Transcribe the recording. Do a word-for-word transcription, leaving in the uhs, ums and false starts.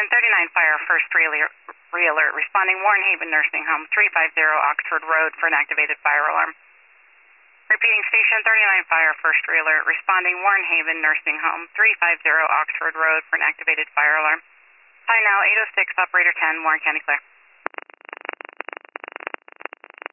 thirty-nine Fire, first re-alert, re-alert, responding Warren Haven Nursing Home, three five zero Oxford Road for an activated fire alarm. Repeating, Station thirty-nine Fire, first re-alert, responding Warren Haven Nursing Home, three five zero Oxford Road for an activated fire alarm. Hi now, eight oh six, Operator ten, Warren County Clear.